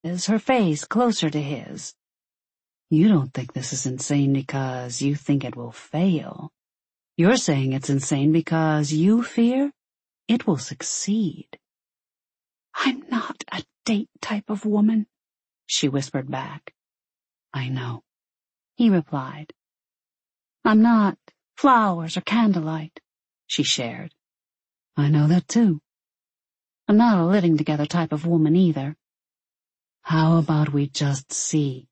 her face closer to his. You don't think this is insane because you think it will fail. You're saying it's insane because you fear it will succeed. I'm not a date type of woman, she whispered back. I know, he replied. I'm not flowers or candlelight, she shared. I know that too. I'm not a living together type of woman either. How about we just see?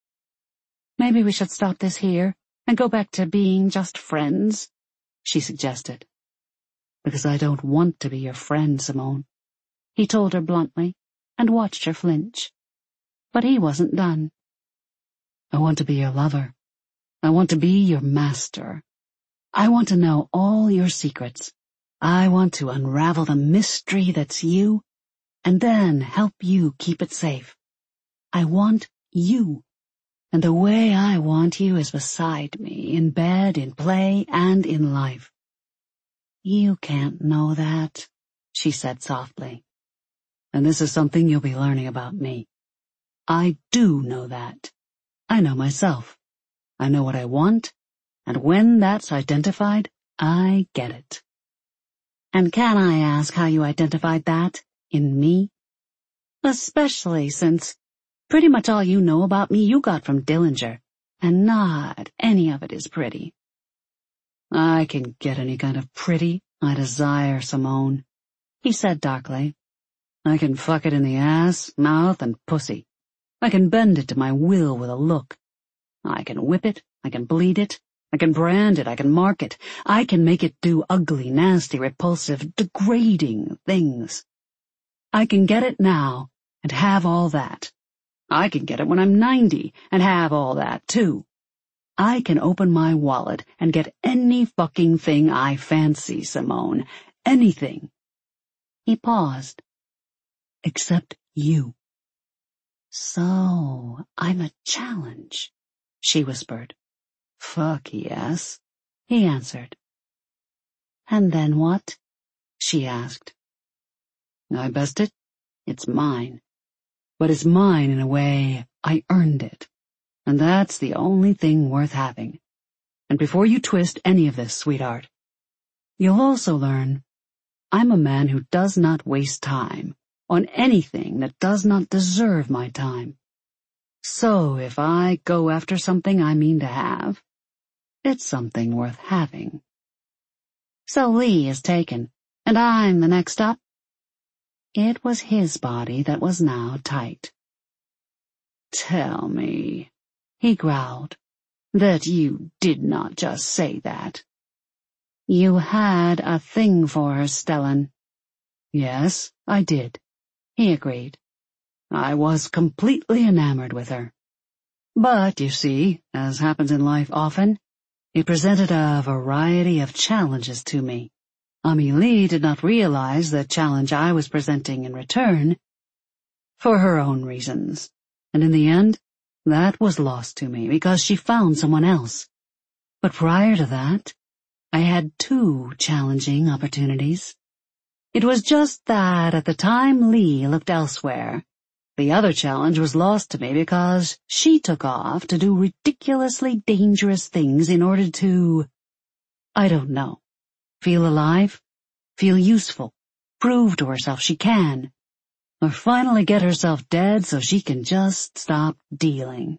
Maybe we should stop this here and go back to being just friends, she suggested. Because I don't want to be your friend, Simone, he told her bluntly and watched her flinch. But he wasn't done. I want to be your lover. I want to be your master. I want to know all your secrets. I want to unravel the mystery that's you and then help you keep it safe. I want you. And the way I want you is beside me, in bed, in play, and in life. You can't know that, she said softly. And this is something you'll be learning about me. I do know that. I know myself. I know what I want, and when that's identified, I get it. And can I ask how you identified that in me? Especially since pretty much all you know about me you got from Dillinger, and not any of it is pretty. I can get any kind of pretty I desire, Simone, he said darkly. I can fuck it in the ass, mouth, and pussy. I can bend it to my will with a look. I can whip it, I can bleed it, I can brand it, I can mark it. I can make it do ugly, nasty, repulsive, degrading things. I can get it now and have all that. I can get it when I'm 90 and have all that, too. I can open my wallet and get any fucking thing I fancy, Simone. Anything. He paused. Except you. So, I'm a challenge, she whispered. Fuck yes, he answered. And then what? She asked. I best it. It's mine. But it's mine in a way I earned it. And that's the only thing worth having. And before you twist any of this, sweetheart, you'll also learn I'm a man who does not waste time on anything that does not deserve my time. So if I go after something I mean to have, it's something worth having. So Lee is taken, and I'm the next up? It was his body that was now tight. Tell me, he growled, that you did not just say that. You had a thing for her, Stellan. Yes, I did, he agreed. I was completely enamored with her. But, you see, as happens in life often, it presented a variety of challenges to me. Ami Lee did not realize the challenge I was presenting in return, for her own reasons, and in the end, that was lost to me because she found someone else. But prior to that, I had 2 challenging opportunities. It was just that at the time Lee looked elsewhere, the other challenge was lost to me because she took off to do ridiculously dangerous things in order to, I don't know, feel alive, feel useful, prove to herself she can, or finally get herself dead so she can just stop dealing.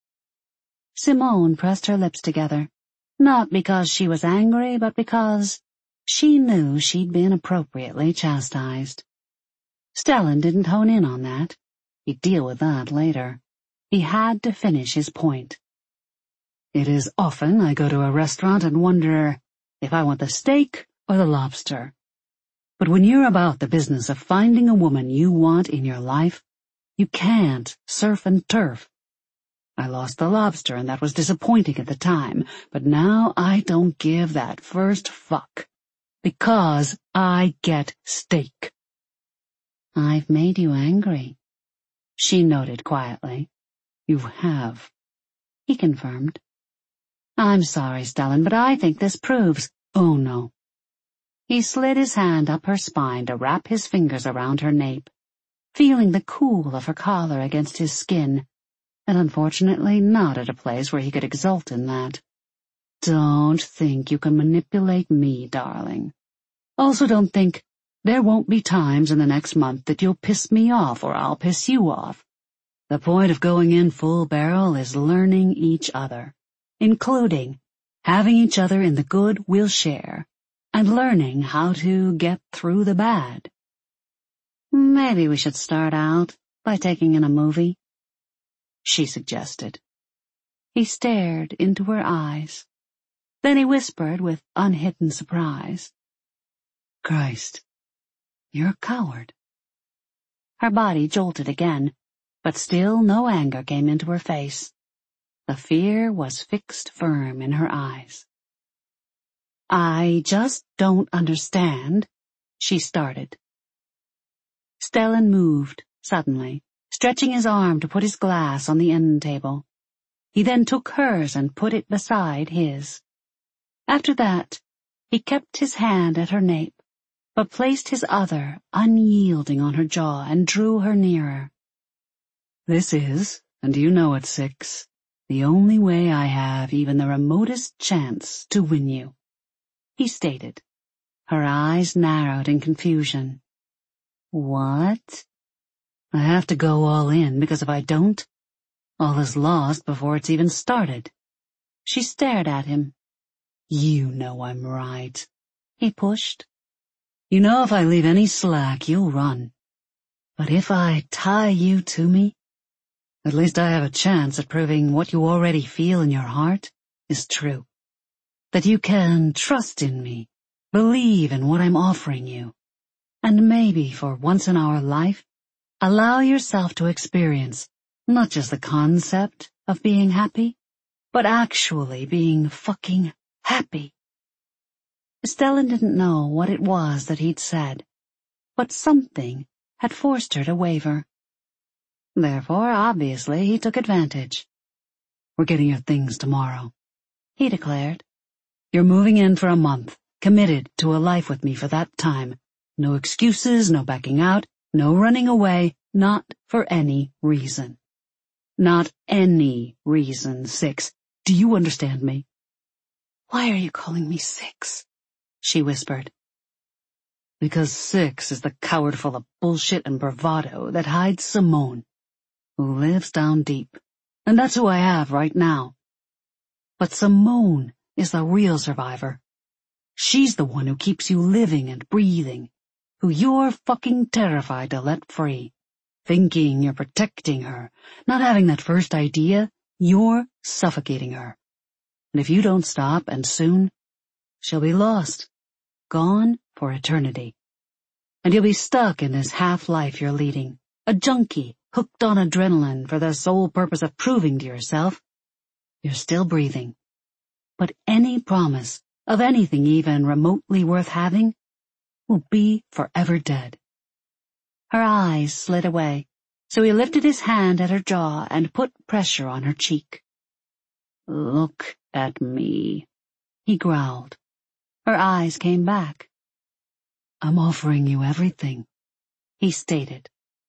Simone pressed her lips together, not because she was angry, but because she knew she'd been appropriately chastised. Stellan didn't hone in on that. He'd deal with that later. He had to finish his point. It is often I go to a restaurant and wonder if I want the steak or the lobster. But when you're about the business of finding a woman you want in your life, you can't surf and turf. I lost the lobster and that was disappointing at the time, but now I don't give that first fuck. Because I get steak. I've made you angry, she noted quietly. You have, he confirmed. I'm sorry, Stellan, but I think this proves— Oh, no. He slid his hand up her spine to wrap his fingers around her nape. feeling the cool of her collar against his skin, and unfortunately not at a place where he could exult in that. Don't think you can manipulate me, darling. Also don't think there won't be times in the next month that you'll piss me off or I'll piss you off. The point of going in full barrel is learning each other, including having each other in the good we'll share, and learning how to get through the bad. Maybe we should start out by taking in a movie, she suggested. He stared into her eyes. Then he whispered with unhidden surprise, Christ, you're a coward. Her body jolted again, but still no anger came into her face. The fear was fixed firm in her eyes. I just don't understand, she started. Stellan moved, suddenly, stretching his arm to put his glass on the end table. He then took hers and put it beside his. After that, he kept his hand at her nape, but placed his other unyielding on her jaw and drew her nearer. This is, and you know it, Six, the only way I have even the remotest chance to win you, he stated. Her eyes narrowed in confusion. What? I have to go all in, because if I don't, all is lost before it's even started. She stared at him. You know I'm right. He pushed. You know if I leave any slack, you'll run. But if I tie you to me, at least I have a chance at proving what you already feel in your heart is true. That you can trust in me, believe in what I'm offering you, and maybe for once in our life, allow yourself to experience not just the concept of being happy, but actually being fucking happy. Stellan didn't know what it was that he'd said, but something had forced her to waver. Therefore, obviously, he took advantage. We're getting your things tomorrow, he declared. You're moving in for a month, committed to a life with me for that time. No excuses, no backing out, no running away, not for any reason. Not any reason, Six. Do you understand me? Why are you calling me Six? She whispered. Because Six is the coward full of bullshit and bravado that hides Simone, who lives down deep, and that's who I have right now. But Simone is the real survivor. She's the one who keeps you living and breathing, who you're fucking terrified to let free, thinking you're protecting her, not having that first idea, you're suffocating her. And if you don't stop, and soon, she'll be lost, gone for eternity. And you'll be stuck in this half-life you're leading, a junkie hooked on adrenaline for the sole purpose of proving to yourself you're still breathing. But any promise of anything even remotely worth having will be forever dead. Her eyes slid away, so he lifted his hand at her jaw and put pressure on her cheek. Look at me, he growled. Her eyes came back. I'm offering you everything, he stated.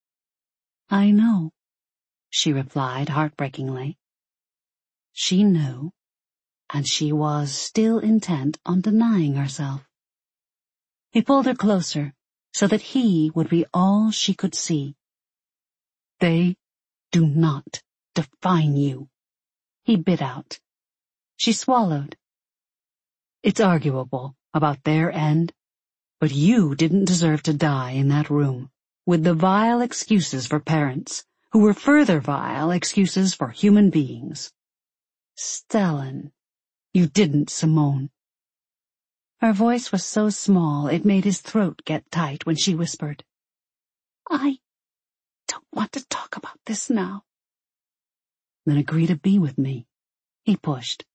I know, she replied heartbreakingly. She knew, and she was still intent on denying herself. He pulled her closer so that he would be all she could see. They do not define you, he bit out. She swallowed. It's arguable about their end, but you didn't deserve to die in that room with the vile excuses for parents, who were further vile excuses for human beings. Stellan, you didn't, Simone. Her voice was so small it made his throat get tight when she whispered, I don't want to talk about this now. Then agree to be with me, he pushed.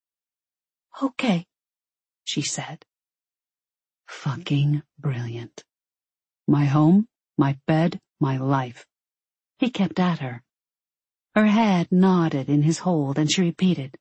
Okay, she said. Fucking brilliant. My home, my bed, my life. He kept at her. Her head nodded in his hold and she repeated,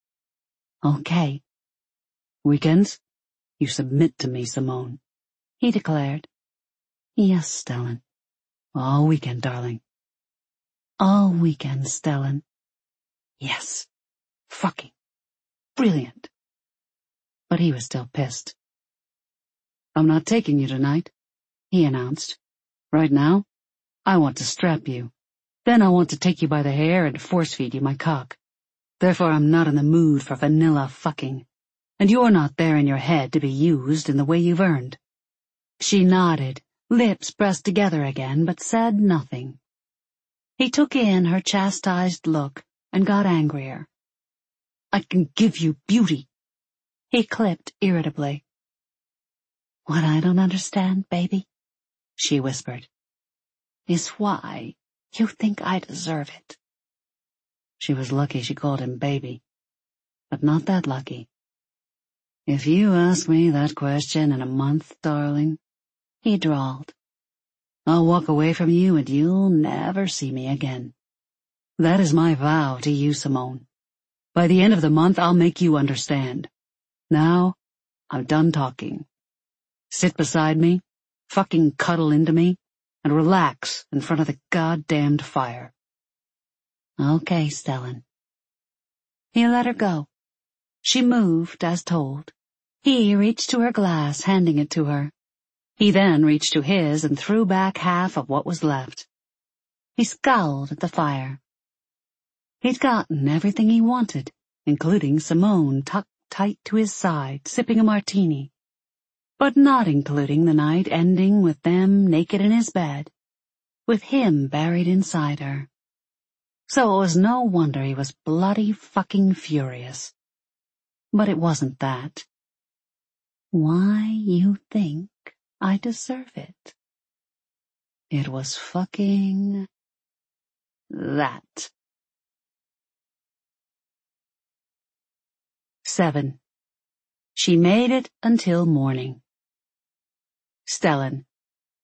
Okay. Weekends? You submit to me, Simone, he declared. Yes, Stellan. All weekend, darling. All weekend, Stellan. Yes. Fucking. Brilliant. But he was still pissed. I'm not taking you tonight, he announced. Right now, I want to strap you. Then I want to take you by the hair and force-feed you my cock. Therefore I'm not in the mood for vanilla fucking. And you're not there in your head to be used in the way you've earned. She nodded, lips pressed together again, but said nothing. He took in her chastised look and got angrier. I can give you beauty, he clipped irritably. What I don't understand, baby, she whispered, is why you think I deserve it. She was lucky she called him baby, but not that lucky. If you ask me that question in a month, darling, he drawled, I'll walk away from you and you'll never see me again. That is my vow to you, Simone. By the end of the month, I'll make you understand. Now, I'm done talking. Sit beside me, fucking cuddle into me, and relax in front of the goddamned fire. Okay, Stellan. He let her go. She moved as told. He reached to her glass, handing it to her. He then reached to his and threw back half of what was left. He scowled at the fire. He'd gotten everything he wanted, including Simone tucked tight to his side, sipping a martini, but not including the night ending with them naked in his bed, with him buried inside her. So it was no wonder he was bloody fucking furious. But it wasn't that. Why you think I deserve it? It was fucking that. 7. She made it until morning. Stellan.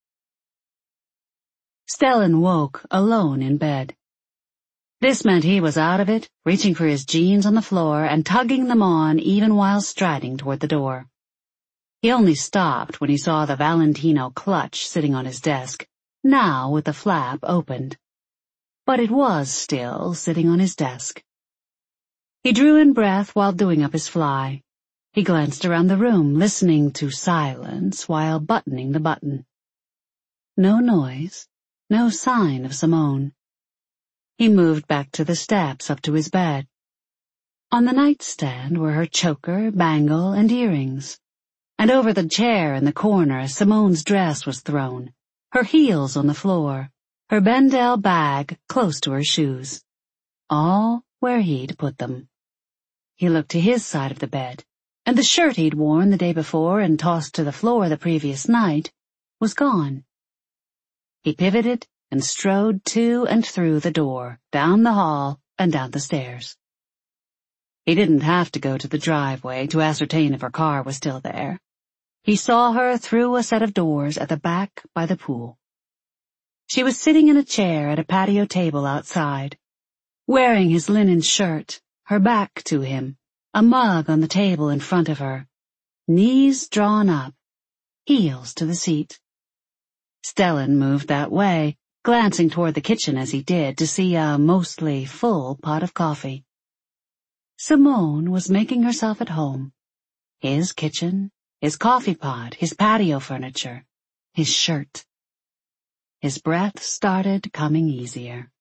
Stellan woke alone in bed. This meant he was out of it, reaching for his jeans on the floor and tugging them on even while striding toward the door. He only stopped when he saw the Valentino clutch sitting on his desk, now with the flap opened. But it was still sitting on his desk. He drew in breath while doing up his fly. He glanced around the room, listening to silence while buttoning the button. No noise, no sign of Simone. He moved back to the steps up to his bed. On the nightstand were her choker, bangle, and earrings. And over the chair in the corner, Simone's dress was thrown, her heels on the floor, her Bendel bag close to her shoes. All where he'd put them. He looked to his side of the bed, and the shirt he'd worn the day before and tossed to the floor the previous night was gone. He pivoted and strode to and through the door, down the hall and down the stairs. He didn't have to go to the driveway to ascertain if her car was still there. He saw her through a set of doors at the back by the pool. She was sitting in a chair at a patio table outside, wearing his linen shirt, her back to him, a mug on the table in front of her, knees drawn up, heels to the seat. Stellan moved that way, glancing toward the kitchen as he did to see a mostly full pot of coffee. Simone was making herself at home. His kitchen, his coffee pot, his patio furniture, his shirt. His breath started coming easier.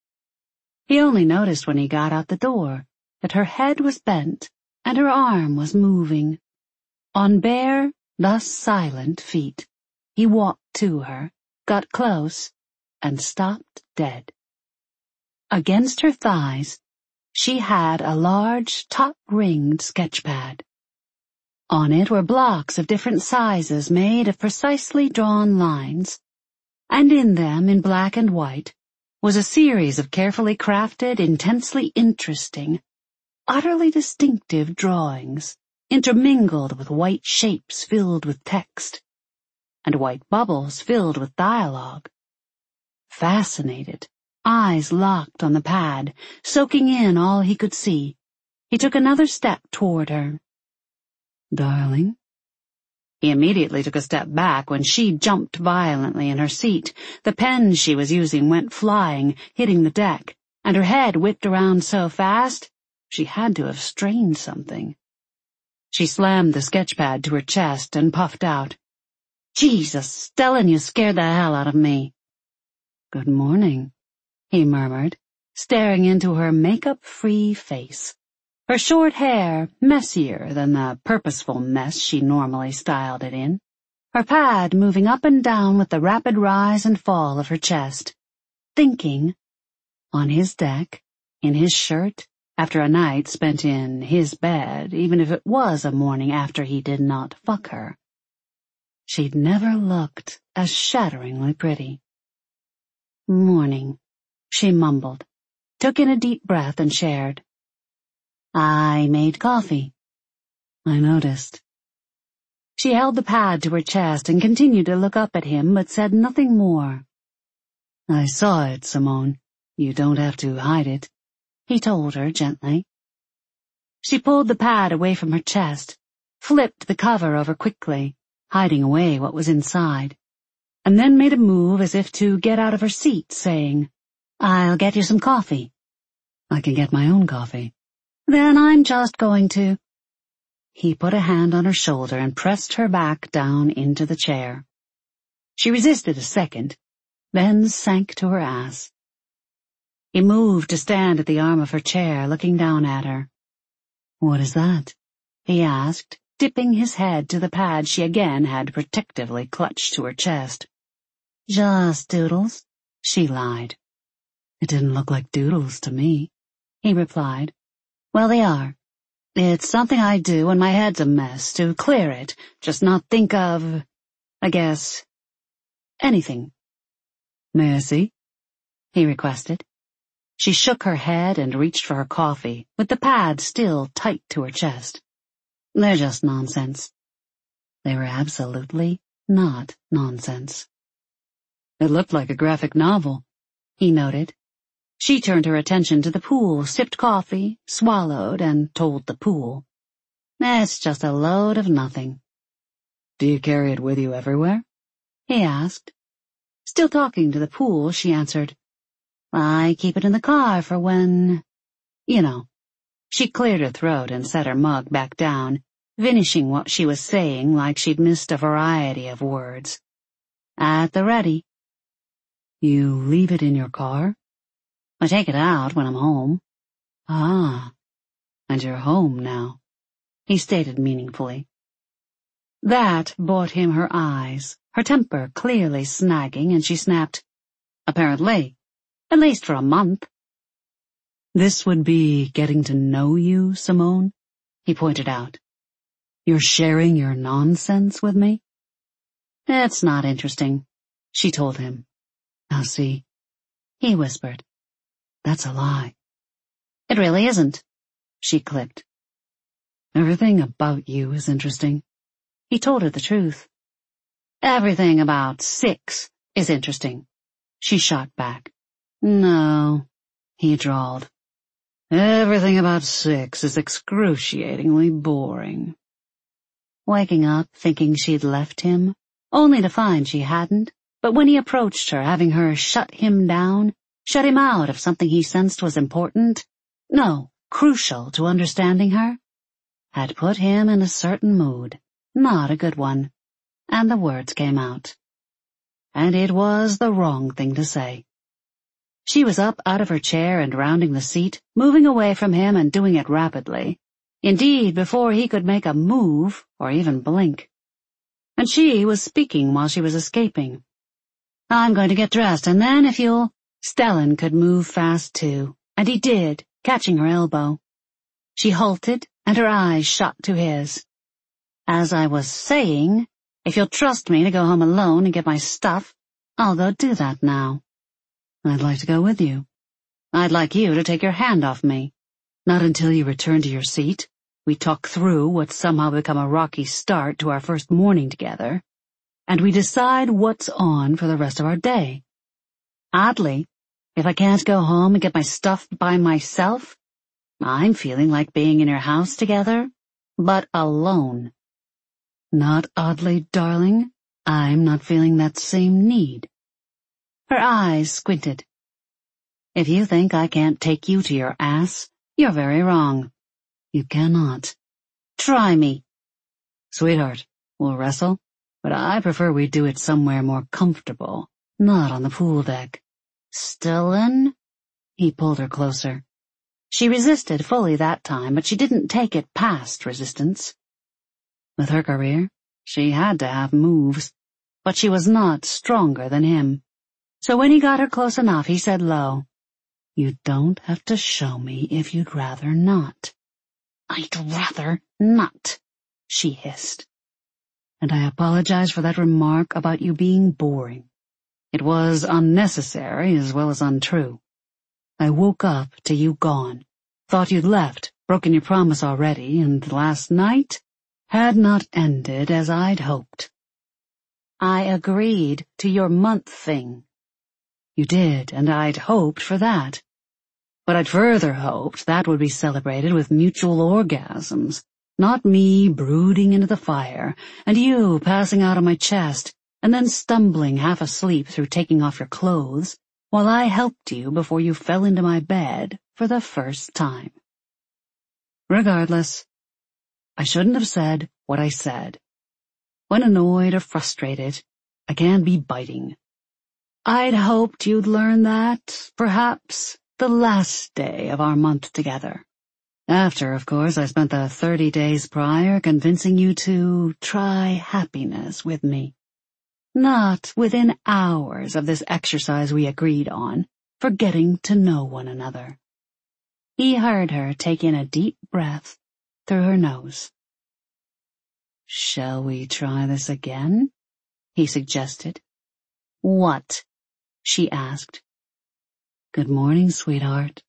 He only noticed when he got out the door that her head was bent and her arm was moving. On bare, thus silent feet, he walked to her, got close, and stopped dead. Against her thighs, she had a large, top-ringed sketch pad. On it were blocks of different sizes made of precisely drawn lines, and in them, in black and white, was a series of carefully crafted, intensely interesting, utterly distinctive drawings, intermingled with white shapes filled with text, and white bubbles filled with dialogue. Fascinated, eyes locked on the pad, soaking in all he could see, he took another step toward her. Darling, He immediately took a step back when she jumped violently in her seat. The pen she was using went flying, hitting the deck, and her head whipped around so fast she had to have strained something. She slammed the sketchpad to her chest and puffed out, "Jesus, Stellan, you scared the hell out of me." "Good morning," he murmured, staring into her makeup-free face. Her short hair messier than the purposeful mess she normally styled it in, her pad moving up and down with the rapid rise and fall of her chest. Thinking, on his deck, in his shirt, after a night spent in his bed, even if it was a morning after he did not fuck her. She'd never looked as shatteringly pretty. "Morning," she mumbled, took in a deep breath and shared. "I made coffee." "I noticed." She held the pad to her chest and continued to look up at him, but said nothing more. "I saw it, Simone. You don't have to hide it," he told her gently. She pulled the pad away from her chest, flipped the cover over quickly, hiding away what was inside, and then made a move as if to get out of her seat, saying, "I'll get you some coffee." "I can get my own coffee." "Then I'm just going to." He put a hand on her shoulder and pressed her back down into the chair. She resisted a second, then sank to her ass. He moved to stand at the arm of her chair, looking down at her. "What is that?" he asked, dipping his head to the pad she again had protectively clutched to her chest. "Just doodles," she lied. "It didn't look like doodles to me," he replied. "Well, they are. It's something I do when my head's a mess, to clear it, just not think of, I guess, anything." "May I see?" he requested. She shook her head and reached for her coffee, with the pad still tight to her chest. "They're just nonsense." They were absolutely not nonsense. "It looked like a graphic novel," he noted. She turned her attention to the pool, sipped coffee, swallowed, and told the pool. "It's just a load of nothing." "Do you carry it with you everywhere?" he asked. Still talking to the pool, she answered, "I keep it in the car for when, you know." She cleared her throat and set her mug back down, finishing what she was saying like she'd missed a variety of words. "At the ready." "You leave it in your car?" "I take it out when I'm home." "Ah, and you're home now," he stated meaningfully. That bought him her eyes, her temper clearly snagging, and she snapped, "Apparently. At least for a month." "This would be getting to know you, Simone," he pointed out. "You're sharing your nonsense with me?" "It's not interesting," she told him. "Now see," he whispered. "That's a lie." "It really isn't," she clipped. "Everything about you is interesting." He told her the truth. "Everything about 6 is interesting," she shot back. "No," he drawled. "Everything about 6 is excruciatingly boring." Waking up thinking she'd left him, only to find she hadn't, but when he approached her, having her shut him down, shut him out of something he sensed was important, no, crucial to understanding her, had put him in a certain mood, not a good one, and the words came out. And it was the wrong thing to say. She was up out of her chair and rounding the seat, moving away from him and doing it rapidly. Indeed, before he could make a move or even blink. And she was speaking while she was escaping. "I'm going to get dressed, and then if you'll—" Stellan could move fast too, and he did, catching her elbow. She halted, and her eyes shot to his. "As I was saying, if you'll trust me to go home alone and get my stuff, I'll go do that now." "I'd like to go with you." "I'd like you to take your hand off me." "Not until you return to your seat. We talk through what's somehow become a rocky start to our first morning together, and we decide what's on for the rest of our day. Oddly, if I can't go home and get my stuff by myself, I'm feeling like being in your house together, but alone." Not oddly, darling. I'm not feeling that same need. Her eyes squinted. If you think I can't take you to your ass, you're very wrong. You cannot. Try me. Sweetheart, we'll wrestle, but I prefer we do it somewhere more comfortable, not on the pool deck. Stellan? He pulled her closer. She resisted fully that time, but she didn't take it past resistance. With her career, she had to have moves, but she was not stronger than him. So when he got her close enough, he said low, "You don't have to show me if you'd rather not." "I'd rather not," she hissed. "And I apologize for that remark about you being boring. It was unnecessary as well as untrue. I woke up to you gone, thought you'd left, broken your promise already, and last night had not ended as I'd hoped. I agreed to your month thing." "You did, and I'd hoped for that. But I'd further hoped that would be celebrated with mutual orgasms, not me brooding into the fire, and you passing out on my chest, and then stumbling half asleep through taking off your clothes, while I helped you before you fell into my bed for the first time. Regardless, I shouldn't have said what I said. When annoyed or frustrated, I can be biting. I'd hoped you'd learn that, perhaps, the last day of our month together. After, of course, I spent the 30 days prior convincing you to try happiness with me. Not within hours of this exercise we agreed on for getting to know one another." He heard her take in a deep breath through her nose. "Shall we try this again?" he suggested. "What?" she asked. "Good morning, sweetheart."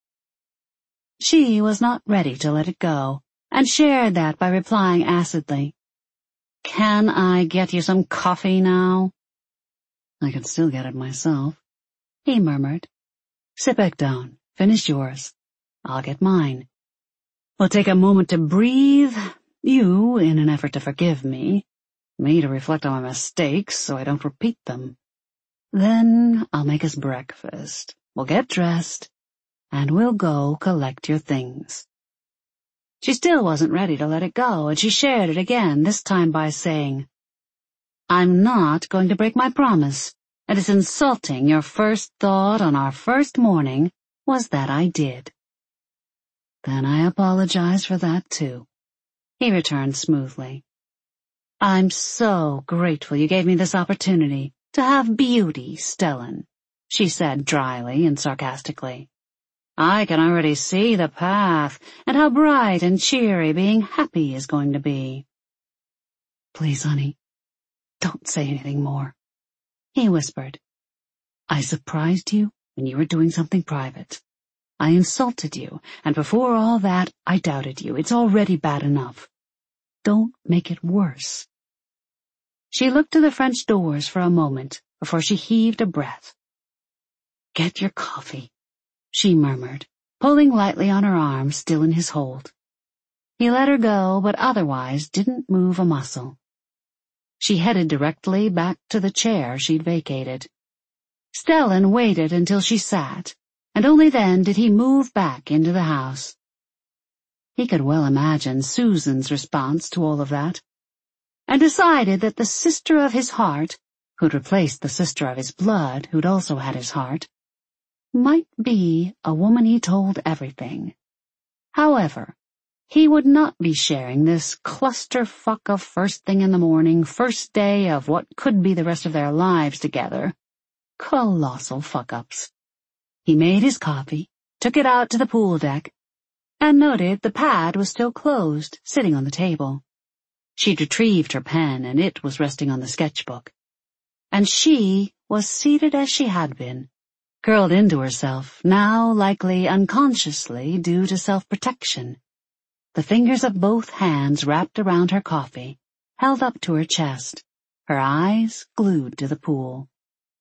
She was not ready to let it go, and shared that by replying acidly, "Can I get you some coffee now?" "I can still get it myself," he murmured. "Sit back down. Finish yours. I'll get mine. We'll take a moment to breathe, you in an effort to forgive me to reflect on my mistakes so I don't repeat them. Then I'll make us breakfast. We'll get dressed, and we'll go collect your things." She still wasn't ready to let it go, and she shared it again, this time by saying, "I'm not going to break my promise, and it's insulting your first thought on our first morning was that I did." "Then I apologize for that, too," he returned smoothly. "I'm so grateful you gave me this opportunity to have beauty, Stellan," she said dryly and sarcastically. "I can already see the path and how bright and cheery being happy is going to be." "Please, honey, don't say anything more," he whispered. "I surprised you when you were doing something private. I insulted you, and before all that, I doubted you. It's already bad enough. Don't make it worse." She looked to the French doors for a moment before she heaved a breath. "Get your coffee," she murmured, pulling lightly on her arm still in his hold. He let her go, but otherwise didn't move a muscle. She headed directly back to the chair she'd vacated. Stellan waited until she sat, and only then did he move back into the house. He could well imagine Susan's response to all of that, and decided that the sister of his heart, who'd replaced the sister of his blood, who'd also had his heart, might be a woman he told everything. However, he would not be sharing this clusterfuck of first thing in the morning, first day of what could be the rest of their lives together. Colossal fuck-ups. He made his coffee, took it out to the pool deck, and noted the pad was still closed, sitting on the table. She'd retrieved her pen, and it was resting on the sketchbook. And she was seated as she had been, curled into herself, now likely unconsciously due to self-protection. The fingers of both hands wrapped around her coffee, held up to her chest, her eyes glued to the pool.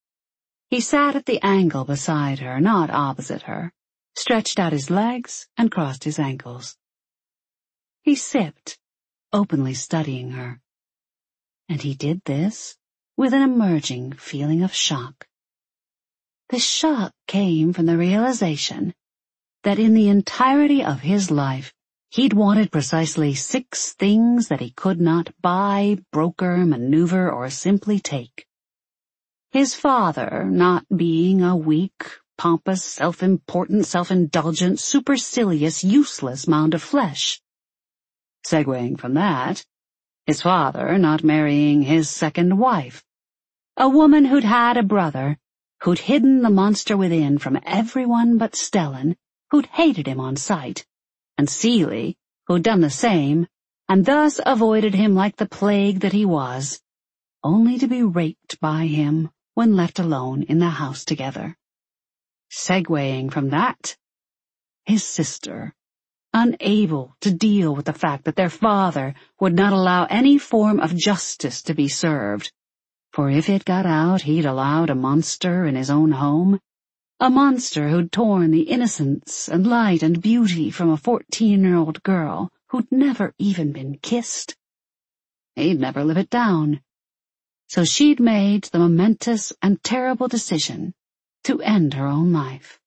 He sat at the angle beside her, not opposite her, stretched out his legs and crossed his ankles. He sipped, openly studying her. and he did this with an emerging feeling of shock. The shock came from the realization that in the entirety of his life, he'd wanted precisely 6 things that he could not buy, broker, maneuver, or simply take. His father not being a weak, pompous, self-important, self-indulgent, supercilious, useless mound of flesh. Segueing from that, his father not marrying his second wife, a woman who'd had a brother, who'd hidden the monster within from everyone but Stellan, who'd hated him on sight, and Seeley, who'd done the same, and thus avoided him like the plague that he was, only to be raped by him when left alone in the house together. Segueing from that, his sister, unable to deal with the fact that their father would not allow any form of justice to be served, for if it got out he'd allowed a monster in his own home, a monster who'd torn the innocence and light and beauty from a 14-year-old girl who'd never even been kissed. He'd never live it down. So she'd made the momentous and terrible decision to end her own life.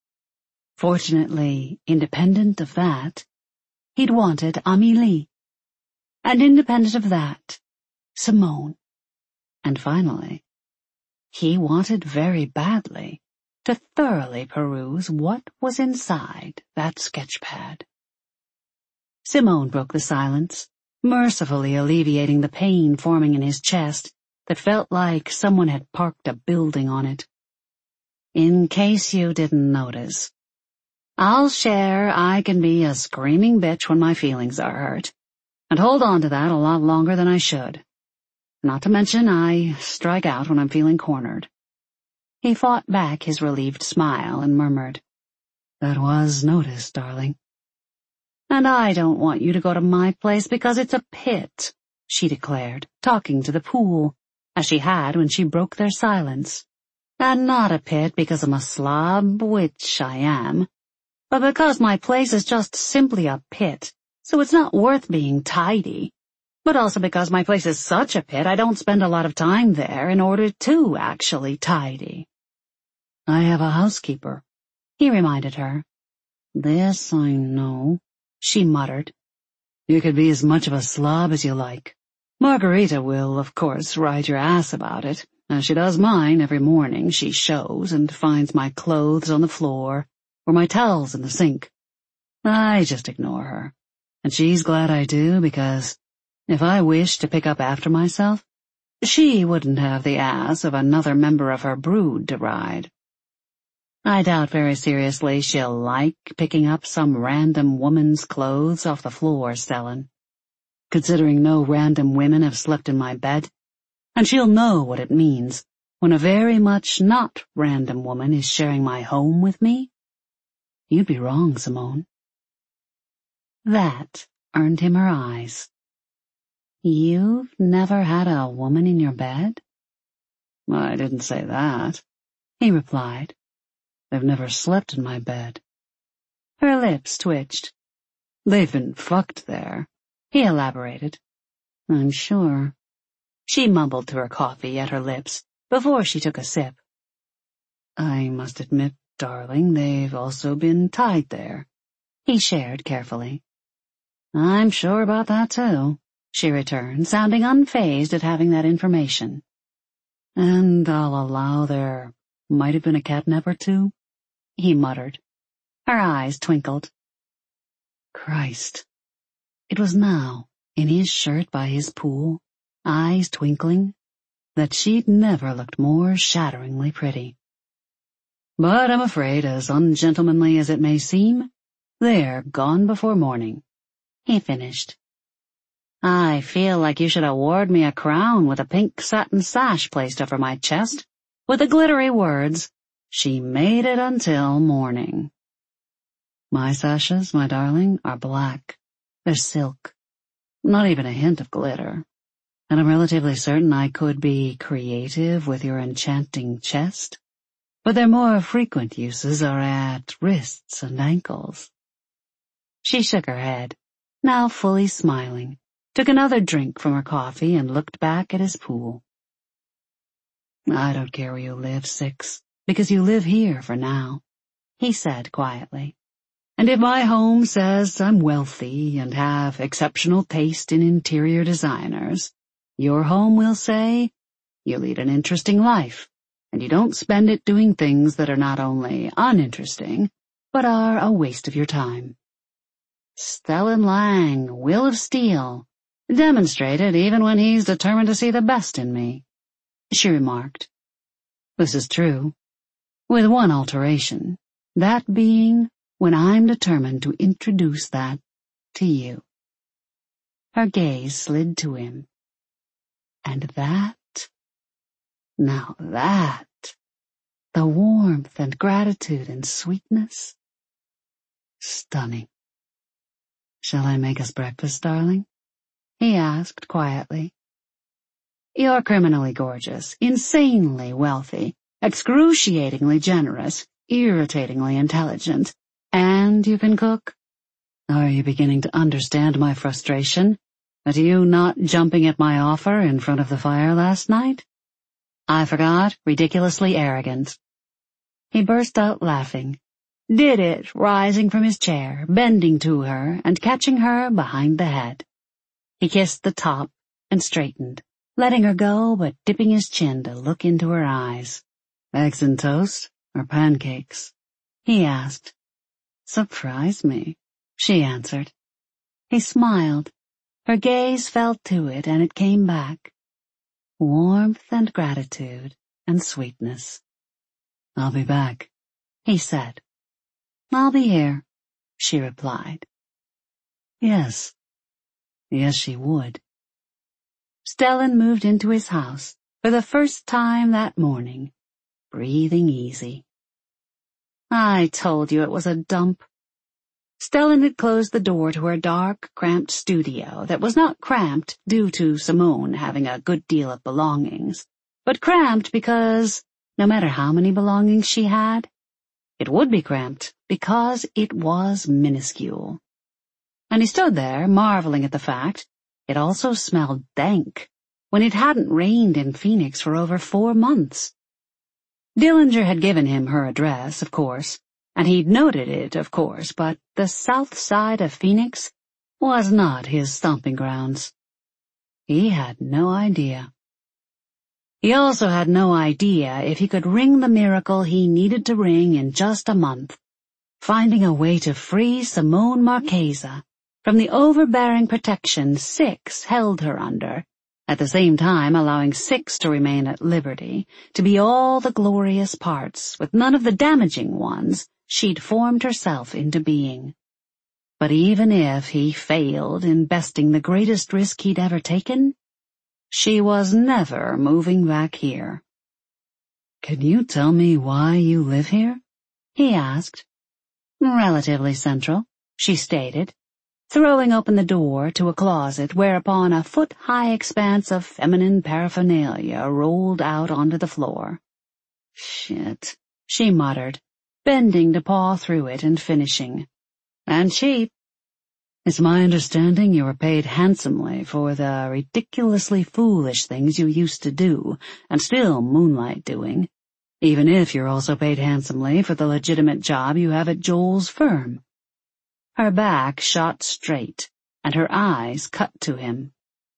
Fortunately, independent of that, he'd wanted Amelie. And independent of that, Simone. And finally, he wanted very badly to thoroughly peruse what was inside that sketchpad. Simone broke the silence, mercifully alleviating the pain forming in his chest that felt like someone had parked a building on it. In case you didn't notice, I'll share I can be a screaming bitch when my feelings are hurt, and hold on to that a lot longer than I should. Not to mention I strike out when I'm feeling cornered. He fought back his relieved smile and murmured, "That was noticed, darling." "And I don't want you to go to my place because it's a pit," she declared, talking to the pool, as she had when she broke their silence. "And not a pit because I'm a slob, which I am, but because my place is just simply a pit, so it's not worth being tidy. But also because my place is such a pit I don't spend a lot of time there in order to actually tidy." "I have a housekeeper," he reminded her. "This I know," she muttered. "You could be as much of a slob as you like. Margarita will, of course, ride your ass about it, as she does mine every morning she shows and finds my clothes on the floor or my towels in the sink. I just ignore her, and she's glad I do because if I wished to pick up after myself, she wouldn't have the ass of another member of her brood to ride. I doubt very seriously she'll like picking up some random woman's clothes off the floor, Stellan, considering no random women have slept in my bed, and she'll know what it means when a very much not random woman is sharing my home with me. You'd be wrong, Simone." That earned him her eyes. "You've never had a woman in your bed?" "I didn't say that," he replied. "They've never slept in my bed." Her lips twitched. "They've been fucked there," he elaborated. "I'm sure." She mumbled to her coffee at her lips before she took a sip. "I must admit, darling, they've also been tied there," he shared carefully. "I'm sure about that, too," she returned, sounding unfazed at having that information. "And I'll allow there might have been a catnap or two," he muttered. Her eyes twinkled. Christ. It was now, in his shirt by his pool, eyes twinkling, that she'd never looked more shatteringly pretty. "But I'm afraid, as ungentlemanly as it may seem, they're gone before morning," he finished. "I feel like you should award me a crown with a pink satin sash placed over my chest, with the glittery words, 'She made it until morning.'" "My sashes, my darling, are black. They're silk. Not even a hint of glitter. And I'm relatively certain I could be creative with your enchanting chest, but their more frequent uses are at wrists and ankles." She shook her head, now fully smiling, took another drink from her coffee, and looked back at his pool. I don't care where you live, Six, because you live here for now, he said quietly. And if my home says I'm wealthy and have exceptional taste in interior designers, your home will say you lead an interesting life, and you don't spend it doing things that are not only uninteresting, but are a waste of your time. Stellan Lang, Will of Steel, demonstrated even when he's determined to see the best in me, she remarked. This is true, with one alteration, that being when I'm determined to introduce that to you. Her gaze slid to him. And that, now that, the warmth and gratitude and sweetness, stunning. Shall I make us breakfast, darling? He asked quietly. You're criminally gorgeous, insanely wealthy, excruciatingly generous, irritatingly intelligent, and you can cook. Are you beginning to understand my frustration at you not jumping at my offer in front of the fire last night? I forgot, ridiculously arrogant. He burst out laughing, did it, rising from his chair, bending to her, and catching her behind the head. He kissed the top and straightened, letting her go but dipping his chin to look into her eyes. Eggs and toast or pancakes? He asked. Surprise me, she answered. He smiled. Her gaze fell to it and it came back. Warmth and gratitude and sweetness. I'll be back, he said. I'll be here, she replied. Yes. Yes, she would. Stellan moved into his house for the first time that morning, breathing easy. I told you it was a dump. Stellan had closed the door to her dark, cramped studio that was not cramped due to Simone having a good deal of belongings, but cramped because, no matter how many belongings she had, it would be cramped because it was minuscule. And he stood there, marveling at the fact it also smelled dank when it hadn't rained in Phoenix for over 4 months. Dillinger had given him her address, of course, and he'd noted it, of course, but the south side of Phoenix was not his stomping grounds. He had no idea. He also had no idea if he could ring the miracle he needed to ring in just a month, finding a way to free Simone Marchesa from the overbearing protection Six held her under, at the same time allowing Six to remain at liberty, to be all the glorious parts, with none of the damaging ones she'd formed herself into being. But even if he failed in besting the greatest risk he'd ever taken, she was never moving back here. Can you tell me why you live here? He asked. Relatively central, she stated, throwing open the door to a closet whereupon a foot-high expanse of feminine paraphernalia rolled out onto the floor. Shit, she muttered, bending to paw through it and finishing. And cheap. It's my understanding you were paid handsomely for the ridiculously foolish things you used to do and still moonlight doing, even if you're also paid handsomely for the legitimate job you have at Joel's firm. Her back shot straight, and her eyes cut to him.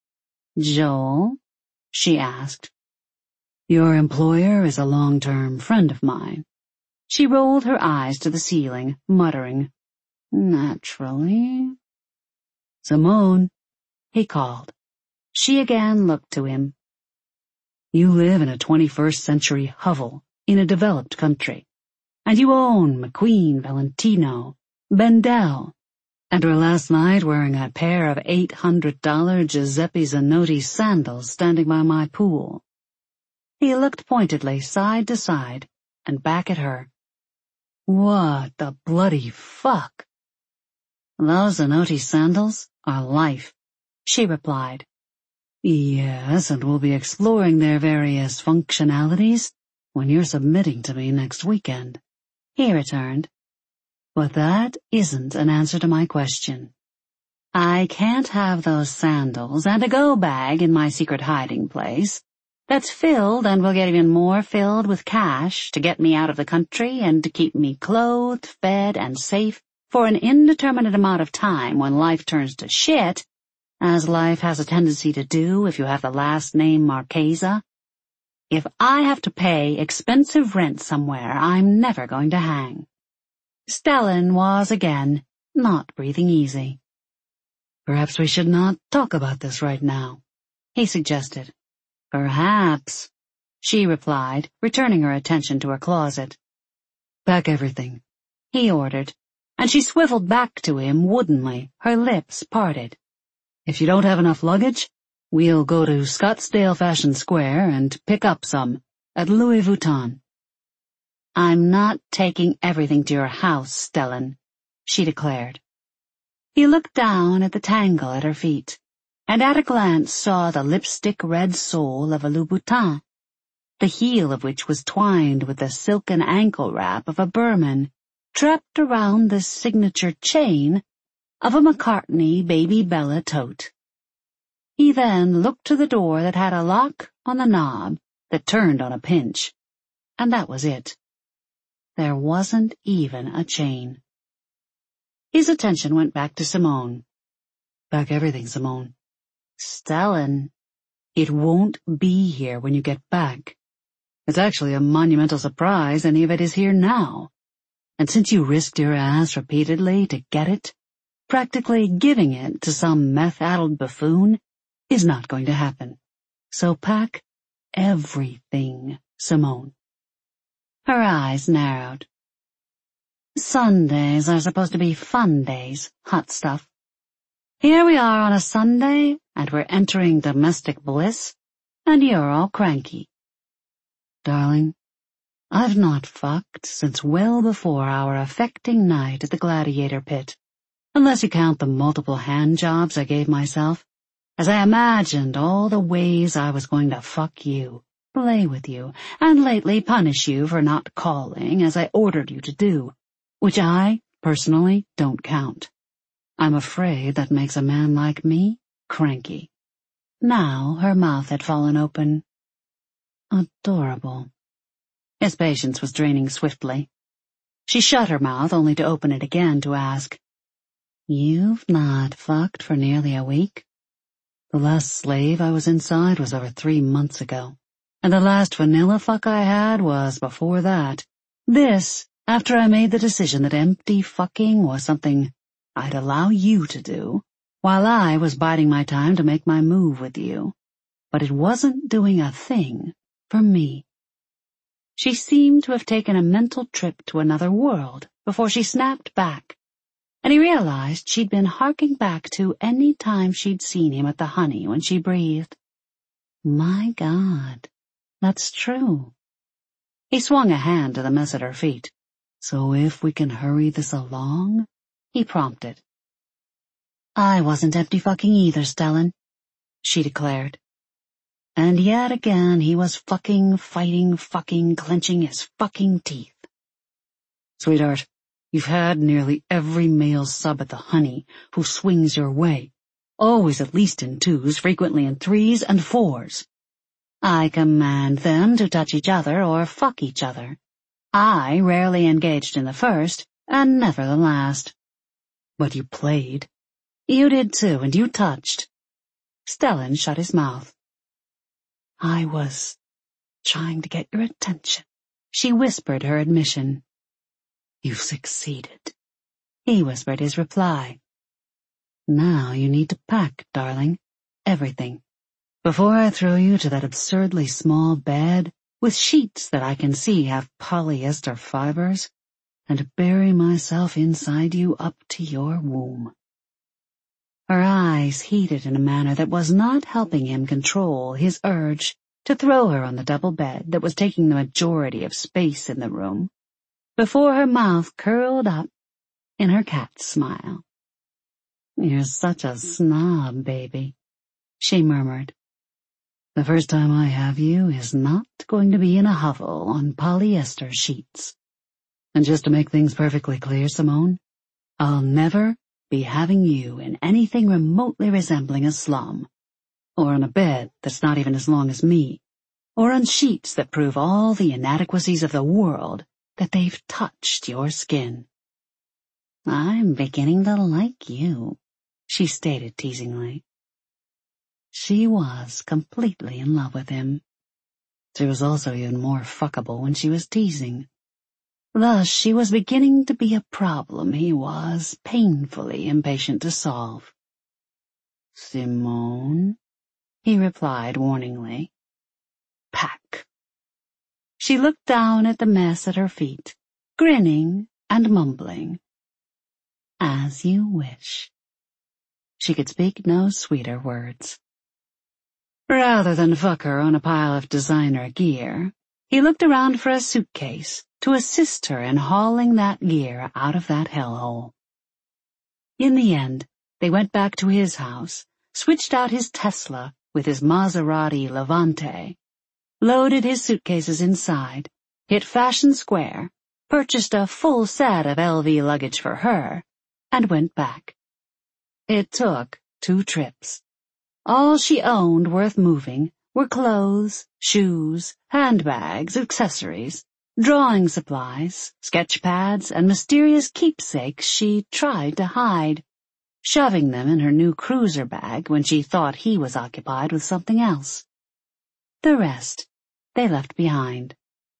Joel? She asked. Your employer is a long-term friend of mine. She rolled her eyes to the ceiling, muttering, Naturally. Simone, he called. She again looked to him. You live in a 21st century hovel in a developed country, and you own McQueen, Valentino, Bendel, and were last night wearing a pair of $800 Giuseppe Zanotti sandals standing by my pool. He looked pointedly side to side and back at her. What the bloody fuck? Those Zanotti sandals are life, she replied. Yes, and we'll be exploring their various functionalities when you're submitting to me next weekend, he returned. But that isn't an answer to my question. I can't have those sandals and a go bag in my secret hiding place that's filled and will get even more filled with cash to get me out of the country and to keep me clothed, fed, and safe for an indeterminate amount of time when life turns to shit, as life has a tendency to do if you have the last name Marchesa. If I have to pay expensive rent somewhere, I'm never going to hang. Stellan was again not breathing easy. Perhaps we should not talk about this right now, he suggested. Perhaps, she replied, returning her attention to her closet. Pack everything, he ordered, and she swiveled back to him woodenly, her lips parted. If you don't have enough luggage, we'll go to Scottsdale Fashion Square and pick up some at Louis Vuitton. I'm not taking everything to your house, Stellan, she declared. He looked down at the tangle at her feet, and at a glance saw the lipstick-red sole of a Louboutin, the heel of which was twined with the silken ankle wrap of a Burman, trapped around the signature chain of a McCartney Baby Bella tote. He then looked to the door that had a lock on the knob that turned on a pinch, and that was it. There wasn't even a chain. His attention went back to Simone. Pack everything, Simone. Stellan, it won't be here when you get back. It's actually a monumental surprise any of it is here now. And since you risked your ass repeatedly to get it, practically giving it to some meth-addled buffoon is not going to happen. So pack everything, Simone. Her eyes narrowed. Sundays are supposed to be fun days, hot stuff. Here we are on a Sunday, and we're entering domestic bliss, and you're all cranky. Darling, I've not fucked since well before our affecting night at the Gladiator Pit, unless you count the multiple hand jobs I gave myself, as I imagined all the ways I was going to fuck you, play with you, and lately punish you for not calling as I ordered you to do, which I, personally, don't count. I'm afraid that makes a man like me cranky. Now her mouth had fallen open. Adorable. His patience was draining swiftly. She shut her mouth only to open it again to ask, You've not fucked for nearly a week? The last slave I was inside was over 3 months ago, and the last vanilla fuck I had was before that. This, after I made the decision that empty fucking was something I'd allow you to do, while I was biding my time to make my move with you. But it wasn't doing a thing for me. She seemed to have taken a mental trip to another world before she snapped back, and he realized she'd been harking back to any time she'd seen him at the Honey when she breathed. My God, that's true. He swung a hand to the mess at her feet. So if we can hurry this along, he prompted. I wasn't empty fucking either, Stellan, she declared. And yet again he was fucking, fighting, fucking, clenching his fucking teeth. Sweetheart, you've had nearly every male sub at the Honey who swings your way, always at least in 2s, frequently in 3s and 4s. I command them to touch each other or fuck each other. I rarely engaged in the first, and never the last. But you played. You did too, and you touched. Stellan shut his mouth. I was trying to get your attention, she whispered her admission. You've succeeded, he whispered his reply. Now you need to pack, darling, everything, before I throw you to that absurdly small bed with sheets that I can see have polyester fibers, and bury myself inside you up to your womb. Her eyes heated in a manner that was not helping him control his urge to throw her on the double bed that was taking the majority of space in the room, before her mouth curled up in her cat's smile. You're such a snob, baby, she murmured. The first time I have you is not going to be in a hovel on polyester sheets. And just to make things perfectly clear, Simone, I'll never be having you in anything remotely resembling a slum, or on a bed that's not even as long as me, or on sheets that prove all the inadequacies of the world that they've touched your skin. I'm beginning to like you, she stated teasingly. She was completely in love with him. She was also even more fuckable when she was teasing. Thus, she was beginning to be a problem he was painfully impatient to solve. Simone, he replied warningly. Pack. She looked down at the mess at her feet, grinning and mumbling. As you wish. She could speak no sweeter words. Rather than fuck her on a pile of designer gear, he looked around for a suitcase to assist her in hauling that gear out of that hellhole. In the end, they went back to his house, switched out his Tesla with his Maserati Levante, loaded his suitcases inside, hit Fashion Square, purchased a full set of LV luggage for her, and went back. It took 2 trips. All she owned worth moving were clothes, shoes, handbags, accessories, drawing supplies, sketch pads, and mysterious keepsakes she tried to hide, shoving them in her new cruiser bag when she thought he was occupied with something else. The rest they left behind.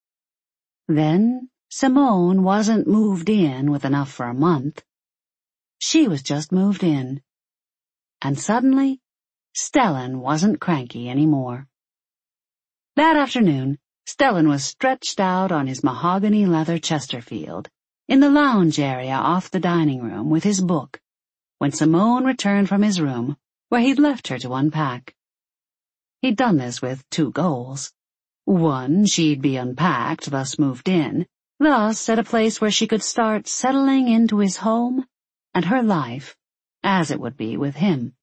Then Simone wasn't moved in with enough for a month. She was just moved in. And suddenly, Stellan wasn't cranky anymore. That afternoon, Stellan was stretched out on his mahogany leather Chesterfield, in the lounge area off the dining room with his book, when Simone returned from his room, where he'd left her to unpack. He'd done this with 2 goals. One, she'd be unpacked, thus moved in, thus at a place where she could start settling into his home and her life, as it would be with him.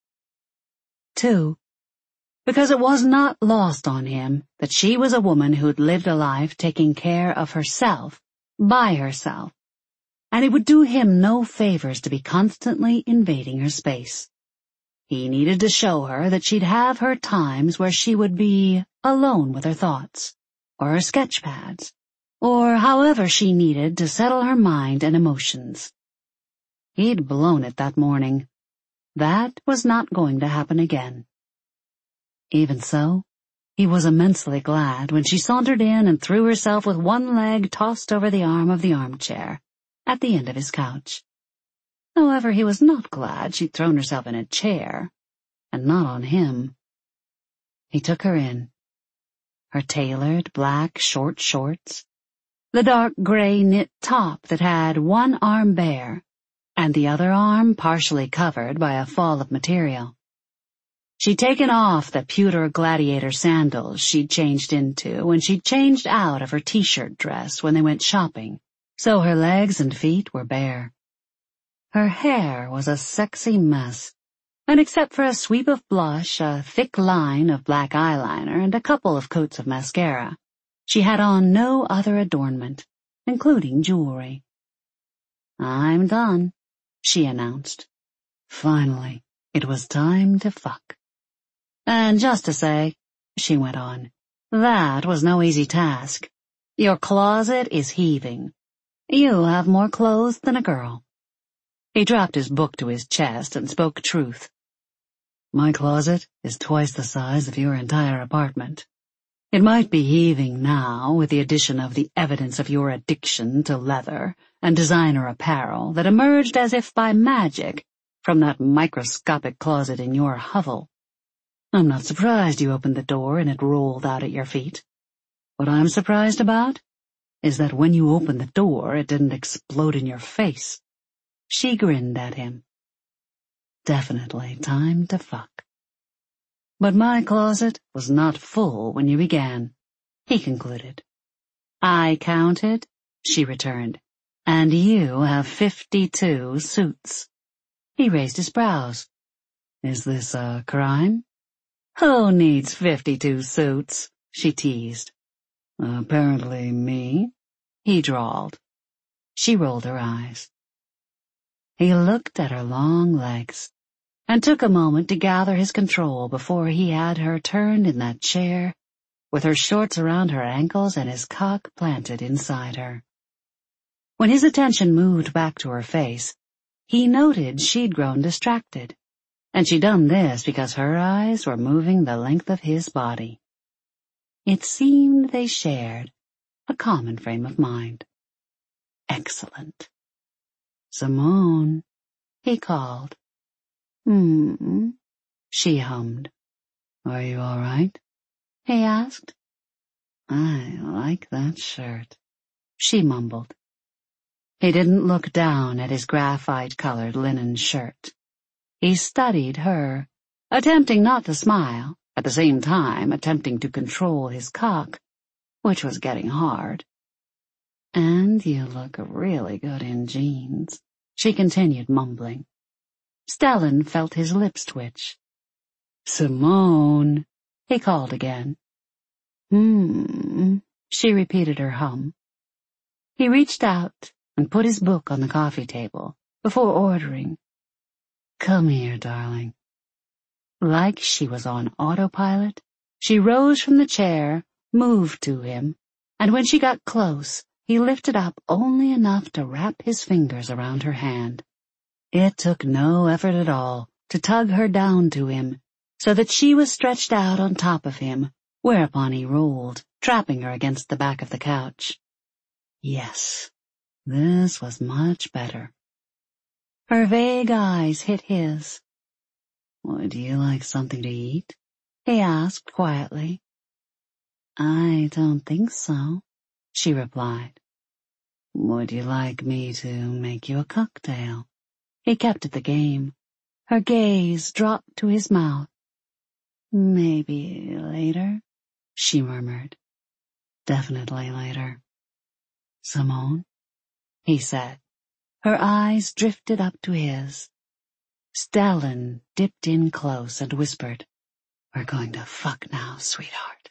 2, because it was not lost on him that she was a woman who'd lived a life taking care of herself, by herself, and it would do him no favors to be constantly invading her space. He needed to show her that she'd have her times where she would be alone with her thoughts, or her sketch pads, or however she needed to settle her mind and emotions. He'd blown it that morning. That was not going to happen again. Even so, he was immensely glad when she sauntered in and threw herself with one leg tossed over the arm of the armchair at the end of his couch. However, he was not glad she'd thrown herself in a chair, and not on him. He took her in. Her tailored black short shorts, the dark gray knit top that had one arm bare, and the other arm partially covered by a fall of material. She'd taken off the pewter gladiator sandals she'd changed into when she'd changed out of her t-shirt dress when they went shopping, so her legs and feet were bare. Her hair was a sexy mess, and except for a sweep of blush, a thick line of black eyeliner, and a couple of coats of mascara, she had on no other adornment, including jewelry. I'm done, she announced. Finally, it was time to fuck. And just to say, she went on, that was no easy task. Your closet is heaving. You have more clothes than a girl. He dropped his book to his chest and spoke truth. My closet is twice the size of your entire apartment. It might be heaving now with the addition of the evidence of your addiction to leather and designer apparel that emerged as if by magic from that microscopic closet in your hovel. I'm not surprised you opened the door and it rolled out at your feet. What I'm surprised about is that when you opened the door, it didn't explode in your face. She grinned at him. Definitely time to fuck. But my closet was not full when you began, he concluded. I counted, she returned, and you have 52 suits. He raised his brows. Is this a crime? Who needs 52 suits? She teased. Apparently me, he drawled. She rolled her eyes. He looked at her long legs and took a moment to gather his control before he had her turned in that chair with her shorts around her ankles and his cock planted inside her. When his attention moved back to her face, he noted she'd grown distracted, and she'd done this because her eyes were moving the length of his body. It seemed they shared a common frame of mind. Excellent. "Simone," he called. She hummed. "Are you all right?" he asked. "I like that shirt," she mumbled. He didn't look down at his graphite-colored linen shirt. He studied her, attempting not to smile, at the same time attempting to control his cock, which was getting hard. "And you look really good in jeans," she continued, mumbling. Stellan felt his lips twitch. "Simone," he called again. She repeated her hum. He reached out and put his book on the coffee table before ordering, "Come here, darling." Like she was on autopilot, she rose from the chair, moved to him, and when she got close, he lifted up only enough to wrap his fingers around her hand. It took no effort at all to tug her down to him, so that she was stretched out on top of him, whereupon he rolled, trapping her against the back of the couch. Yes, this was much better. Her vague eyes hit his. "Would you like something to eat?" he asked quietly. "I don't think so," she replied. "Would you like me to make you a cocktail?" He kept at the game. Her gaze dropped to his mouth. "Maybe later," she murmured. "Definitely later." "Simone," he said. Her eyes drifted up to his. Stellan dipped in close and whispered, "We're going to fuck now, sweetheart."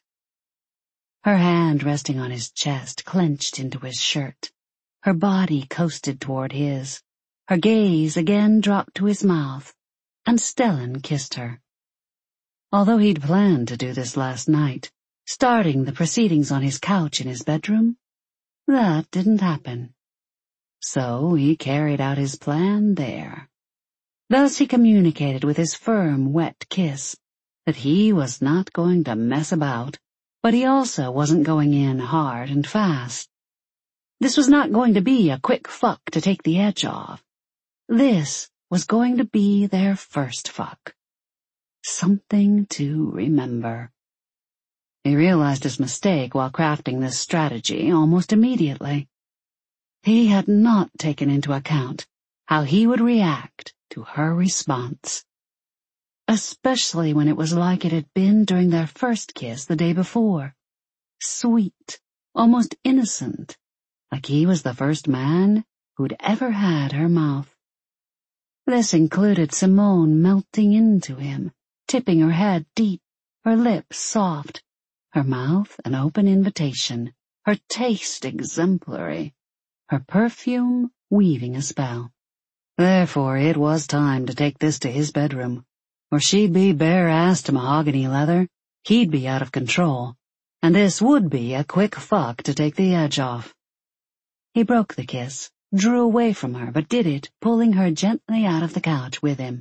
Her hand resting on his chest clenched into his shirt. Her body coasted toward his. Her gaze again dropped to his mouth, and Stellan kissed her. Although he'd planned to do this last night, starting the proceedings on his couch in his bedroom, that didn't happen. So he carried out his plan there. Thus he communicated with his firm, wet kiss that he was not going to mess about, but he also wasn't going in hard and fast. This was not going to be a quick fuck to take the edge off. This was going to be their first fuck. Something to remember. He realized his mistake while crafting this strategy almost immediately. He had not taken into account how he would react to her response, especially when it was like it had been during their first kiss the day before. Sweet, almost innocent, like he was the first man who'd ever had her mouth. This included Simone melting into him, tipping her head deep, her lips soft, her mouth an open invitation, her taste exemplary, her perfume weaving a spell. Therefore it was time to take this to his bedroom, where she'd be bare-assed to mahogany leather, he'd be out of control, and this would be a quick fuck to take the edge off. He broke the kiss, drew away from her, but did it, pulling her gently out of the couch with him.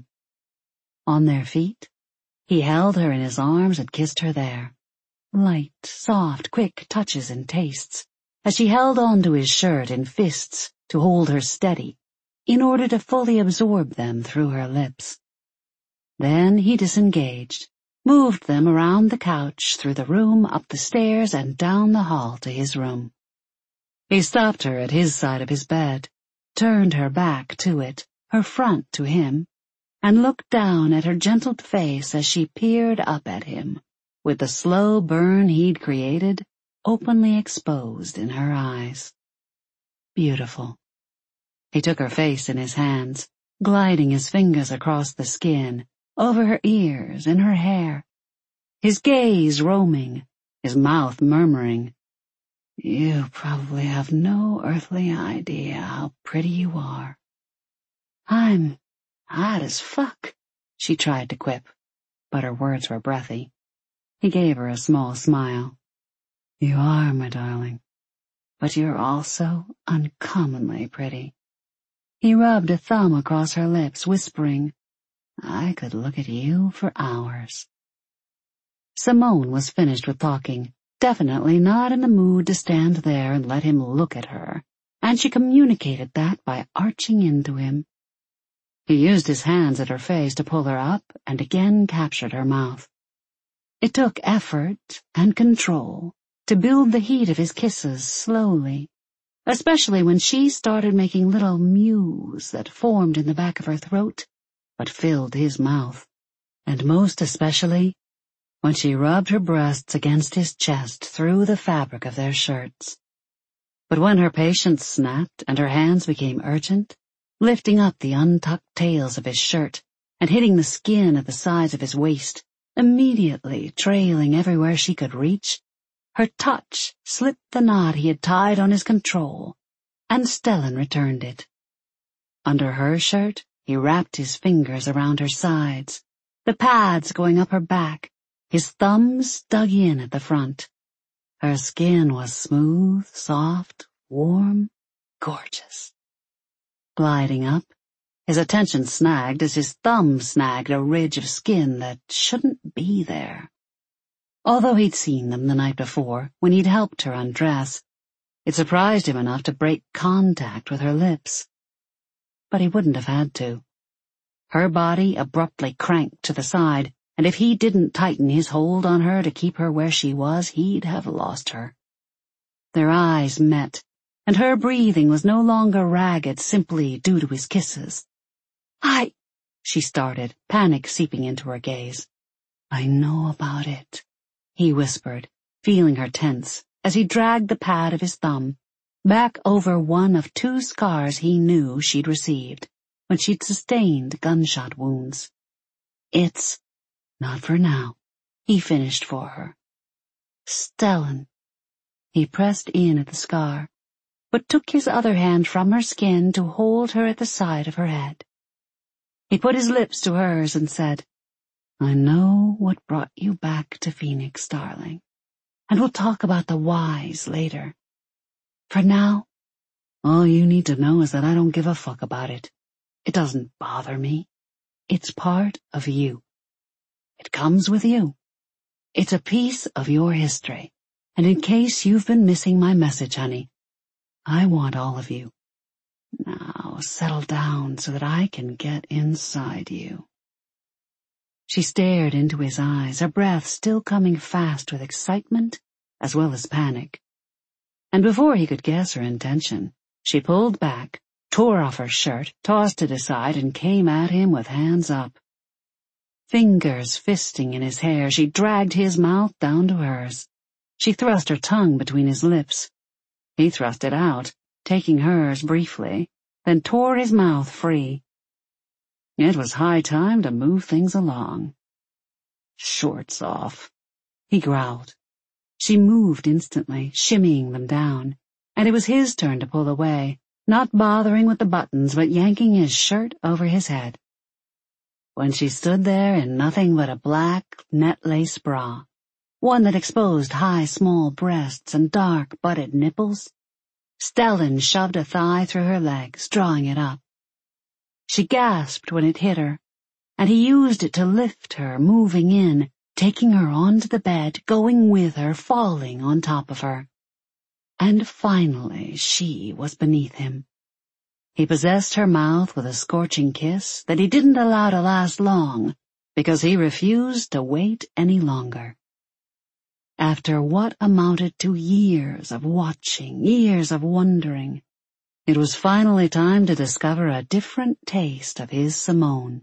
On their feet, he held her in his arms and kissed her there. Light, soft, quick touches and tastes, as she held on to his shirt in fists to hold her steady, in order to fully absorb them through her lips. Then he disengaged, moved them around the couch, through the room, up the stairs, and down the hall to his room. He stopped her at his side of his bed, turned her back to it, her front to him, and looked down at her gentled face as she peered up at him, with the slow burn he'd created openly exposed in her eyes. Beautiful. He took her face in his hands, gliding his fingers across the skin, over her ears, in her hair, his gaze roaming, his mouth murmuring, "You probably have no earthly idea how pretty you are." I'm hot as fuck, she tried to quip, but her words were breathy. He gave her a small smile. You are, my darling, but you're also uncommonly pretty. He rubbed a thumb across her lips, whispering, I could look at you for hours. Simone was finished with talking, definitely not in the mood to stand there and let him look at her, and she communicated that by arching into him. He used his hands at her face to pull her up and again captured her mouth. It took effort and control to build the heat of his kisses slowly, especially when she started making little mews that formed in the back of her throat but filled his mouth, and most especially when she rubbed her breasts against his chest through the fabric of their shirts. But when her patience snapped and her hands became urgent, lifting up the untucked tails of his shirt and hitting the skin at the sides of his waist, immediately trailing everywhere she could reach, her touch slipped the knot he had tied on his control, and Stellan returned it. Under her shirt, he wrapped his fingers around her sides, the pads going up her back, his thumbs dug in at the front. Her skin was smooth, soft, warm, gorgeous. Gliding up, his attention snagged as his thumb snagged a ridge of skin that shouldn't be there. Although he'd seen them the night before, when he'd helped her undress, it surprised him enough to break contact with her lips. But he wouldn't have had to. Her body abruptly cranked to the side, and if he didn't tighten his hold on her to keep her where she was, he'd have lost her. Their eyes met, and her breathing was no longer ragged simply due to his kisses. She started, panic seeping into her gaze. I know about it, he whispered, feeling her tense, as he dragged the pad of his thumb back over one of 2 scars he knew she'd received when she'd sustained gunshot wounds. It's not for now, he finished for her. Stellan. He pressed in at the scar, but took his other hand from her skin to hold her at the side of her head. He put his lips to hers and said, I know what brought you back to Phoenix, darling, and we'll talk about the whys later. For now, all you need to know is that I don't give a fuck about it. It doesn't bother me. It's part of you. It comes with you. It's a piece of your history, and in case you've been missing my message, honey, I want all of you. Now settle down so that I can get inside you. She stared into his eyes, her breath still coming fast with excitement as well as panic. And before he could guess her intention, she pulled back, tore off her shirt, tossed it aside, and came at him with hands up. Fingers fisting in his hair, she dragged his mouth down to hers. She thrust her tongue between his lips. He thrust it out, taking hers briefly, then tore his mouth free. It was high time to move things along. Shorts off, he growled. She moved instantly, shimmying them down, and it was his turn to pull away, not bothering with the buttons but yanking his shirt over his head. When she stood there in nothing but a black net-lace bra, one that exposed high small breasts and dark butted nipples, Stellan shoved a thigh through her legs, drawing it up. She gasped when it hit her, and he used it to lift her, moving in, taking her onto the bed, going with her, falling on top of her. And finally she was beneath him. He possessed her mouth with a scorching kiss that he didn't allow to last long because he refused to wait any longer. After what amounted to years of watching, years of wondering, it was finally time to discover a different taste of his Simone.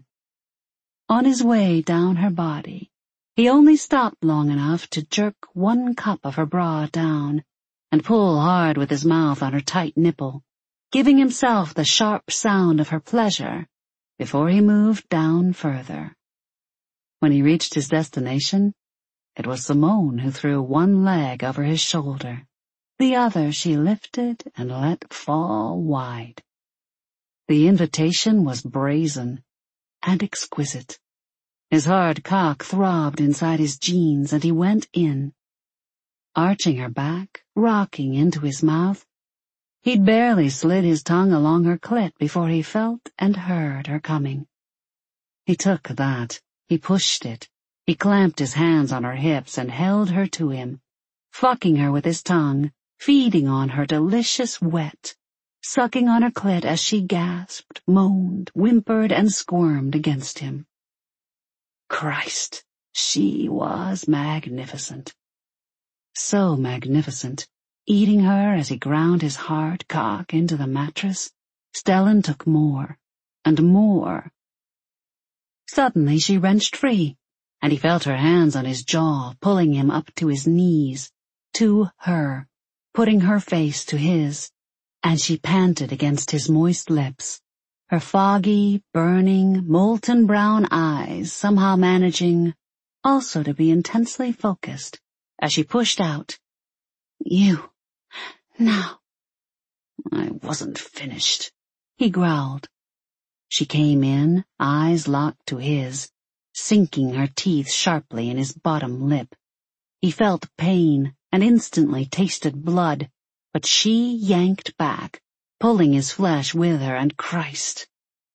On his way down her body, he only stopped long enough to jerk one cup of her bra down and pull hard with his mouth on her tight nipple, giving himself the sharp sound of her pleasure before he moved down further. When he reached his destination, it was Simone who threw one leg over his shoulder. The other she lifted and let fall wide. The invitation was brazen and exquisite. His hard cock throbbed inside his jeans, and he went in. Arching her back, rocking into his mouth, he'd barely slid his tongue along her clit before he felt and heard her coming. He took that. He pushed it. He clamped his hands on her hips and held her to him, fucking her with his tongue, feeding on her delicious wet, sucking on her clit as she gasped, moaned, whimpered, and squirmed against him. Christ, she was magnificent. So magnificent, eating her as he ground his hard cock into the mattress, Stellan took more and more. Suddenly she wrenched free, and he felt her hands on his jaw, pulling him up to his knees, to her, putting her face to his, and she panted against his moist lips, her foggy, burning, molten brown eyes somehow managing also to be intensely focused as she pushed out, "You, now." "I wasn't finished," he growled. She came in, eyes locked to his, sinking her teeth sharply in his bottom lip. He felt pain and instantly tasted blood, but she yanked back, pulling his flesh with her, and Christ.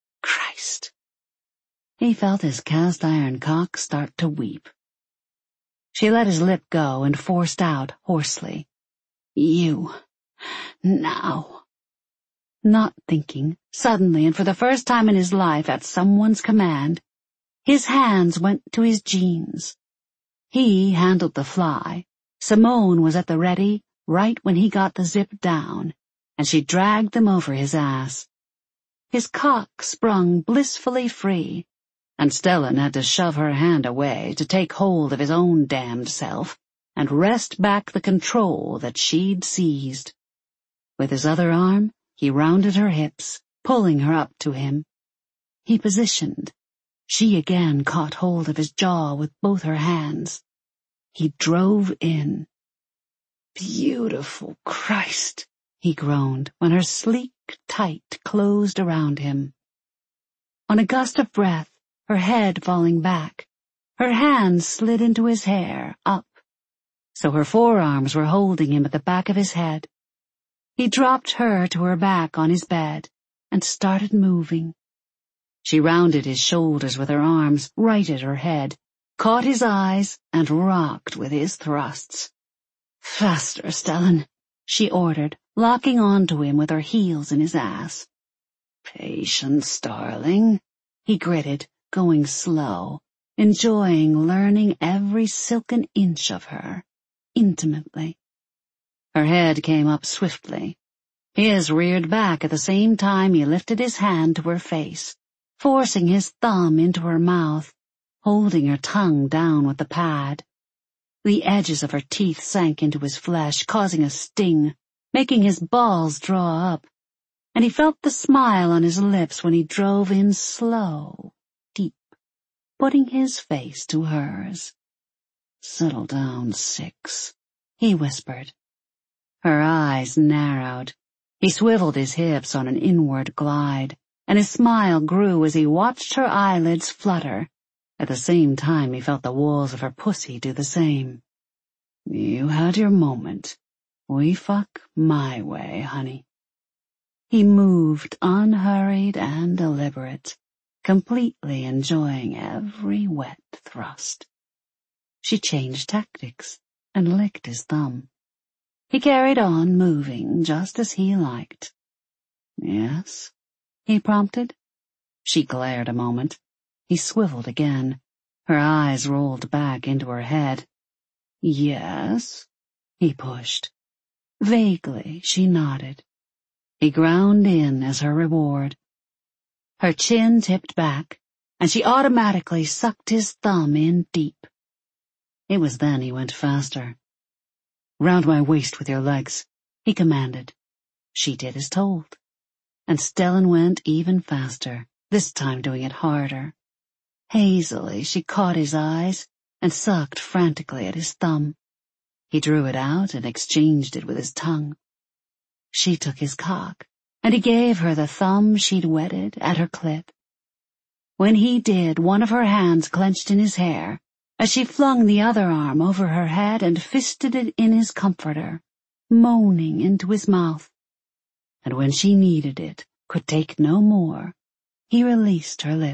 He felt his cast-iron cock start to weep. She let his lip go and forced out hoarsely, "You, now." Not thinking, suddenly and for the first time in his life at someone's command, his hands went to his jeans. He handled the fly. Simone was at the ready right when he got the zip down, and she dragged them over his ass. His cock sprung blissfully free, and Stellan had to shove her hand away to take hold of his own damned self and wrest back the control that she'd seized. With his other arm, he rounded her hips, pulling her up to him. He positioned. She again caught hold of his jaw with both her hands. He drove in. "Beautiful Christ," he groaned when her sleek tight closed around him. On a gust of breath, her head falling back, her hands slid into his hair, up, so her forearms were holding him at the back of his head. He dropped her to her back on his bed and started moving. She rounded his shoulders with her arms, righted her head, caught his eyes, and rocked with his thrusts. "Faster, Stellan," she ordered, locking onto him with her heels in his ass. "Patience, darling," he gritted, going slow, enjoying learning every silken inch of her, intimately. Her head came up swiftly. His reared back at the same time he lifted his hand to her face, forcing his thumb into her mouth, holding her tongue down with the pad. The edges of her teeth sank into his flesh, causing a sting, making his balls draw up, and he felt the smile on his lips when he drove in slow, deep, putting his face to hers. "Settle down, Six," he whispered. Her eyes narrowed. He swiveled his hips on an inward glide, and his smile grew as he watched her eyelids flutter. At the same time he felt the walls of her pussy do the same. "You had your moment. We fuck my way, honey." He moved, unhurried and deliberate, completely enjoying every wet thrust. She changed tactics and licked his thumb. He carried on, moving just as he liked. "Yes?" he prompted. She glared a moment. He swiveled again. Her eyes rolled back into her head. "Yes?" he pushed. Vaguely, she nodded. He ground in as her reward. Her chin tipped back, and she automatically sucked his thumb in deep. It was then he went faster. "Round my waist with your legs," he commanded. She did as told, and Stellan went even faster, this time doing it harder. Hazily, she caught his eyes and sucked frantically at his thumb. He drew it out and exchanged it with his tongue. She took his cock, and he gave her the thumb she'd wetted at her clit. When he did, one of her hands clenched in his hair, as she flung the other arm over her head and fisted it in his comforter, moaning into his mouth. And when she needed it, could take no more, he released her lips.